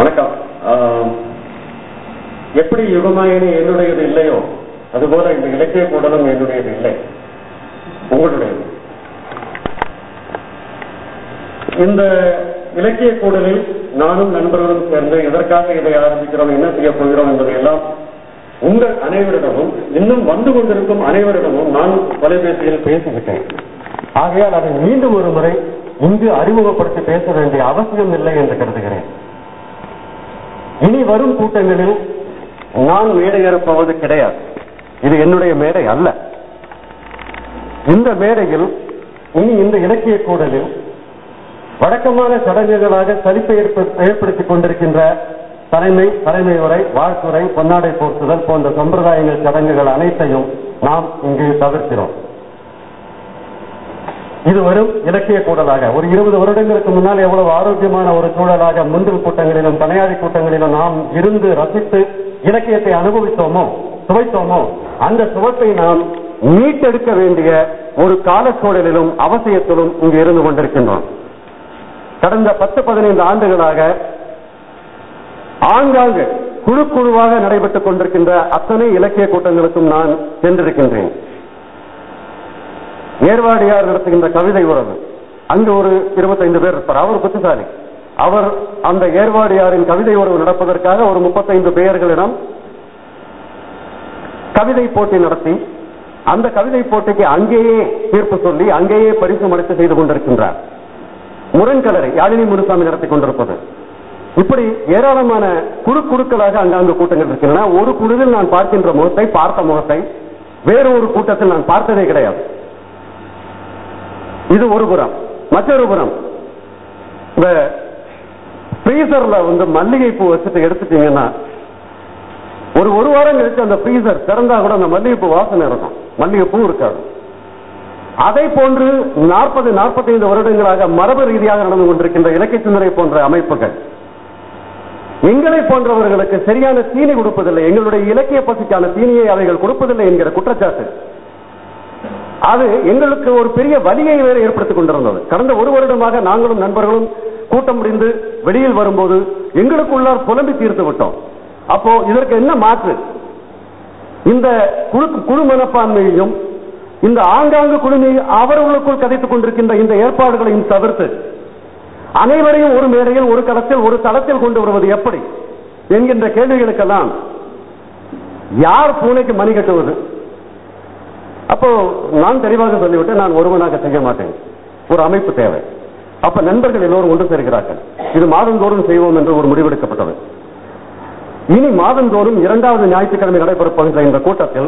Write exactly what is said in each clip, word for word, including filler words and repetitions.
வணக்கம். எப்படி யுகமாயினி என்னுடையது இல்லையோ அதுபோல இந்த இலக்கிய கூடலும் என்னுடையது இல்லை, உங்களுடையது. இந்த இலக்கிய கூடலில் நானும் நண்பர்களும் சேர்ந்து எதற்காக இதை ஆரம்பிக்கிறோம், என்ன செய்ய போகிறோம் என்பதையெல்லாம் உங்கள் அனைவரிடமும் இன்னும் வந்து கொண்டிருக்கும் அனைவரிடமும் நான் தொலைபேசியில் பேசிவிட்டேன். ஆகையால் அதை மீண்டும் ஒரு முறை இங்கு அறிமுகப்படுத்தி பேச வேண்டிய அவசியம் இல்லை என்று கருதுகிறேன். இனி வரும் கூட்டங்களில் நான் மேடை ஏறப்போவது கிடையாது. இது என்னுடைய மேடை அல்ல. இந்த மேடையில் இனி இந்த இலக்கிய கூடலில் வழக்கமான சடங்குகளாக சலிப்பை ஏற்படுத்திக் கொண்டிருக்கின்ற தலைமை தலைமை உரை, வாழ்த்துறை, பொன்னாடை போர்த்துதல் போன்ற சம்பிரதாயங்கள் சடங்குகள் அனைத்தையும் நாம் இங்கு தவிர்க்கிறோம். இது வரும் இலக்கிய கூடலாக ஒரு இருபது வருடங்களுக்கு முன்னால் எவ்வளவு ஆரோக்கியமான ஒரு சூழலாக முந்தில் கூட்டங்களிலும் பனையாடி கூட்டங்களிலும் நாம் இருந்து ரசித்து இலக்கியத்தை அனுபவித்தோமோ சுவைத்தோமோ அந்த சுவத்தை நாம் மீட்டெடுக்க வேண்டிய ஒரு காலச்சூழலிலும் அவசியத்திலும் இங்கு இருந்து கொண்டிருக்கின்றோம். கடந்த பத்து பதினைந்து ஆண்டுகளாக ஆங்காங்கு குழு குழுவாக நடைபெற்றுக் கொண்டிருக்கின்ற அத்தனை இலக்கிய கூட்டங்களுக்கும் நான் சென்றிருக்கின்றேன். ஏர்வாடியார் நடத்துகின்ற கவிதை உறவு, அங்கு ஒரு இருபத்தைந்து பேர் இருப்பார். அவர் புத்திசாலி. அவர் அந்த ஏர்வாடியாரின் கவிதை உறவு நடப்பதற்காக ஒரு முப்பத்தைந்து பேர்களிடம் கவிதை போட்டி நடத்தி அந்த கவிதை போட்டிக்கு அங்கேயே தீர்ப்பு சொல்லி அங்கேயே பரிசு மடித்து செய்து கொண்டிருக்கின்றார். முரண்கலரை யாழினி முனுசாமி நடத்தி கொண்டிருப்பது. இப்படி ஏராளமான குழு குழுக்களாக அங்காங்கு கூட்டங்கள் இருக்கின்றன. ஒரு குழுவில் நான் பார்க்கின்ற முகத்தை பார்த்த முகத்தை வேறு ஒரு கூட்டத்தில் நான் பார்த்ததே கிடையாது. இது ஒரு புறம். மற்றொரு புறம், இந்த ஃப்ரீசர்ல வந்து மல்லிகை பூ வச்சுட்டு எடுத்துட்டீங்கன்னா ஒரு ஒரு வாரம் கழிச்சு அந்த ஃப்ரீசர் திறந்தா கூட அந்த மல்லிகை பூ வாசனை இருக்கும், மல்லிகை பூ இருக்காது. அதை போன்று நாற்பது நாற்பத்தைந்து வருடங்களாக மரபு ரீதியாக நடந்து கொண்டிருக்கின்ற இலக்கிய சிந்தனை போன்ற அமைப்புகள் எங்களை போன்றவர்களுக்கு சரியான தீனி கொடுப்பதில்லை, எங்களுடைய இலக்கிய பசிக்கான தீனியை அவைகள் கொடுப்பதில்லை என்கிற குற்றச்சாட்டு அது எங்களுக்கு ஒரு பெரிய வலியை வேறு ஏற்படுத்திக் கொண்டிருந்தது. கடந்த ஒரு வருடமாக நாங்களும் நண்பர்களும் கூட்டம் முடிந்து வெளியில் வரும்போது எங்களுக்குள்ளார் புலம்பி தீர்த்து விட்டோம். அப்போ இதற்கு என்ன மாற்று? இந்த குழு குழு மனப்பான்மையையும் இந்த ஆங்காங்கு குழுமையை அவர்களுக்குள் கதைத்துக் கொண்டிருக்கின்ற இந்த ஏற்பாடுகளையும் தவிர்த்து அனைவரையும் ஒரு மேடையில் ஒரு களத்தில் ஒரு தளத்தில் கொண்டு வருவது எப்படி என்கின்ற கேள்விகளுக்கெல்லாம் யார் பூனைக்கு மணி கட்டுவது? அப்போ நான் தெளிவாக சொல்லிவிட்டு நான் ஒருவனாக செய்ய மாட்டேன், ஒரு அமைப்பு தேவை. அப்ப நண்பர்கள் எல்லோரும் ஒன்று சேர்கிறார்கள். இது மாதந்தோறும் செய்வோம் என்று ஒரு முடிவெடுக்கப்பட்டது. இனி மாதந்தோறும் இரண்டாவது ஞாயிற்றுக்கிழமை நடைபெறப்போகின்ற இந்த கூட்டத்தில்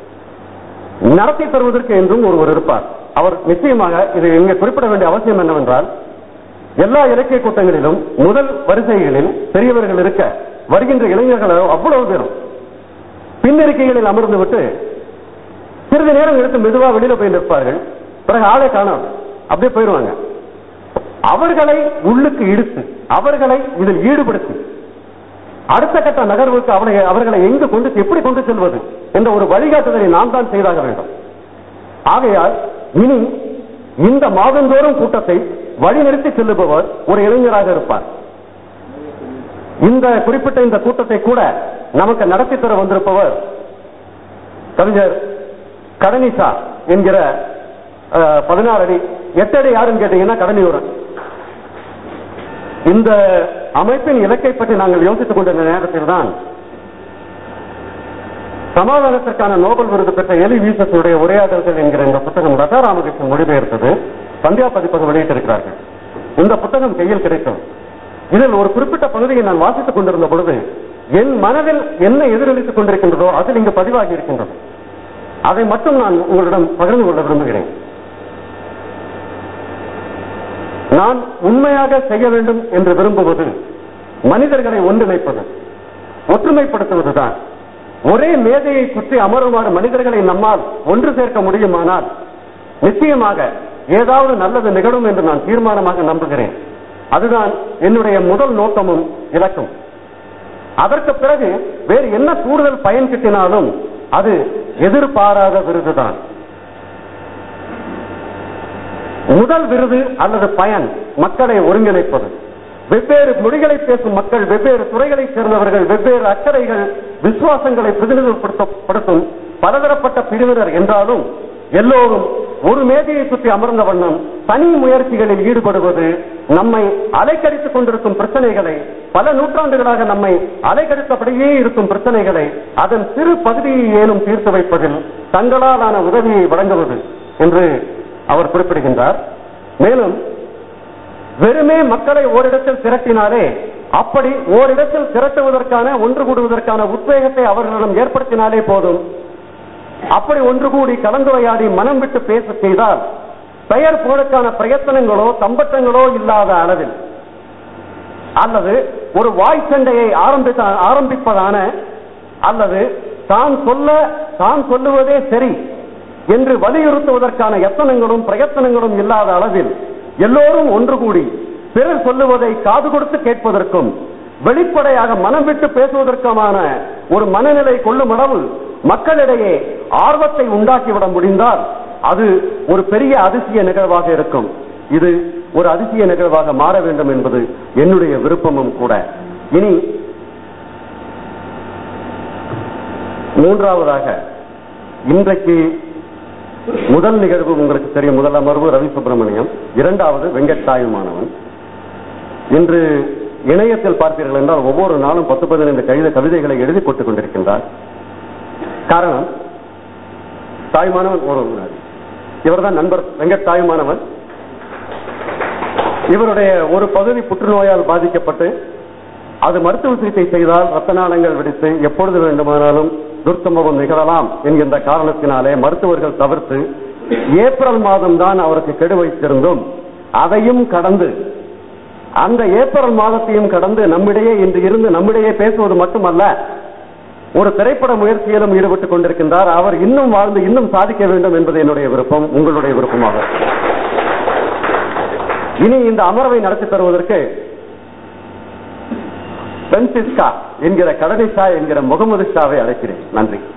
நடத்தி தருவதற்கு என்றும் ஒருவர் இருப்பார். அவர் நிச்சயமாக இது இங்கே குறிப்பிட வேண்டிய அவசியம் என்னவென்றால், எல்லா இலக்கிய கூட்டங்களிலும் முதல் வரிசைகளில் பெரியவர்கள் இருக்க வருகின்ற இளைஞர்கள் அவ்வளவு பேரும் பின்னிருக்கைகளில் அமர்ந்து விட்டு சிறிது நேரம் எடுத்து மெதுவா வெளியில போய் நிற்பார்கள். பிறகு ஆளை காணாது அப்படியே போயிடுவாங்க. அவர்களை உள்ளுக்கு இழுத்து அவர்களை இதில் ஈடுபடுத்தி அடுத்த கட்ட நகர்வுக்கு அவனை அவர்களை எங்கு கொண்டு எப்படி கொண்டு செல்வது என்ற ஒரு வழிகாட்டுதலை நாம் தான் செய்தாக வேண்டும். ஆகையால் இனி இந்த மாதந்தோறும் கூட்டத்தை வழிநிறுத்தி செல்லுபவர் ஒரு இளைஞராக இருப்பார். இந்த குறிப்பிட்ட இந்த கூட்டத்தை கூட நமக்கு நடத்தி தர வந்திருப்பவர் கவிஞர் கடனிசா என்கிற பதினாறு அடி எட்டு அடி யாருன்னு கேட்டீங்கன்னா கடனியூரன். இந்த அமைப்பின் இலக்கை பற்றி நாங்கள் யோசித்துக் கொண்டிருந்த நேரத்தில் தான் சமாதானத்திற்கான நோபல் விருது பெற்ற எலி வீசஸுடைய உரையாடல்கள் என்கிற இந்த புத்தகம் ரதா ராமகிருஷ்ணன் மொழிபெயர்த்தது சந்தியா பதிப்பகம் வெளியிட்டிருக்கிறார்கள். இந்த புத்தகம் கையில் கிடைத்தது. இதில் ஒரு குறிப்பிட்ட பகுதியை நான் வாசித்துக் கொண்டிருந்த பொழுது என் மனதில் என்ன எதிரொலித்துக் கொண்டிருக்கின்றதோ அதில் இங்கு பதிவாகி இருக்கின்றது. அதை மட்டும் நான் உங்களிடம் பகிர்ந்து கொள்ள விரும்புகிறேன். நான் உண்மையாக செய்ய வேண்டும் என்று விரும்புவது மனிதர்களை ஒன்றிணைப்பது, ஒற்றுமைப்படுத்துவதுதான். ஒரே மேதையை சுற்றி அமருமாறு மனிதர்களை நம்மால் ஒன்று சேர்க்க முடியுமானால் நிச்சயமாக ஏதாவது நல்லது நிகழும் என்று நான் தீர்மானமாக நம்புகிறேன். அதுதான் என்னுடைய முதல் நோக்கமும் இலக்கும். அதற்கு பிறகு வேறு என்ன கூடுதல் பயன் கிட்டினாலும் அது எதிர்பாராத விருதுதான். முதல் விருது அல்லது பயன் மக்களை ஒருங்கிணைப்பது. வெவ்வேறு மொழிகளை பேசும் மக்கள், வெவ்வேறு துறைகளைச் சேர்ந்தவர்கள், வெவ்வேறு அக்கறைகள், விசுவாசங்களை பிரதிநிதிப்படுத்தும் பலதரப்பட்ட பிரிவினர் என்றாலும் எல்லோரும் ஒரு மேதையை சுற்றி அமர்ந்த வண்ணம் தனி முயற்சிகளில் ஈடுபடுவது நம்மை அலைக்கடித்துக் கொண்டிருக்கும் பிரச்சனைகளை, பல நூற்றாண்டுகளாக நம்மை அலைக்கடித்தபடியே இருக்கும் பிரச்சனைகளை அதன் சிறு பகுதியை ஏனும் தீர்த்து வைப்பதில் தங்களாலான உதவியை வழங்குவது என்று அவர் குறிப்பிடுகின்றார். மேலும் வெறுமே மக்களை ஓரிடத்தில் திரட்டினாலே, அப்படி ஓரிடத்தில் திரட்டுவதற்கான, ஒன்று கூடுவதற்கான உத்வேகத்தை அவர்களிடம் ஏற்படுத்தினாலே போதும். அப்படி ஒன்று கூடி கலந்துரையாடி மனம் விட்டு பேச செய்தால் பெயர் புகழுக்கான பிரயத்தனங்களோ தம்பட்டங்களோ இல்லாத அளவில், அல்லது ஒரு வாய் சண்டையை ஆரம்பிப்பதான, அல்லது தான் சொல்ல தான் சொல்லுவதே சரி என்று வலியுறுத்துவதற்கான எத்தனங்களும் பிரயத்தனங்களும் இல்லாத அளவில் எல்லோரும் ஒன்று கூடி பிறர் சொல்லுவதை காது கொடுத்து கேட்பதற்கும் வெளிப்படையாக மனம் விட்டு பேசுவதற்குமான ஒரு மனநிலை கொள்ளும் அளவு மக்களிடையே ஆர்வத்தை உண்டாக்கிவிட முடிந்தால் அது ஒரு பெரிய அதிசய நிகழ்வாக இருக்கும். இது ஒரு அதிசய நிகழ்வாக மாற வேண்டும் என்பது என்னுடைய விருப்பமும் கூட. இனி மூன்றாவதாக, இன்றைக்கு முதல் நிகழ்வு உங்களுக்கு தெரியும், முதல் அமர்வு ரவி சுப்பிரமணியம், இரண்டாவது வெங்கட்டாயுமானவன். இன்று இணையத்தில் பார்த்தீர்கள் என்றால் ஒவ்வொரு நாளும் பத்து பதினைந்து கவிதை கவிதைகளை எழுதி போட்டுக் கொண்டிருக்கின்றார். காரணம், தாயுமானவன் ஒரு இவர்தான் நண்பர் வெங்கட்டாயுமானவன். இவருடைய ஒரு பகுதி புற்றுநோயால் பாதிக்கப்பட்டு அது மருத்துவ சிகிச்சை செய்தால் ரத்த நாளங்கள் வெடித்து எப்பொழுது வேண்டுமானாலும் துர்சம்பவம் நிகழலாம் என்கின்ற காரணத்தினாலே மருத்துவர்கள் தவிர்த்து ஏப்ரல் மாதம் தான் அவருக்கு கெடு வைத்திருந்தும் அதையும் கடந்து, அந்த ஏப்ரல் மாதத்தையும் கடந்து நம்மிடையே இன்று இருந்து நம்மிடையே பேசுவது மட்டுமல்ல, ஒரு திரைப்பட முயற்சியிலும் ஈடுபட்டுக் கொண்டிருக்கின்றார். அவர் இன்னும் வாழ்ந்து இன்னும் சாதிக்க வேண்டும் என்பது என்னுடைய விருப்பம், உங்களுடைய விருப்பமாக. இனி இந்த அமர்வை நடத்தி தருவதற்கு பிரான்சிஸ்கா என்கிற கடனிஷா என்கிற முகமது ஷாவை அழைக்கிறேன். நன்றி.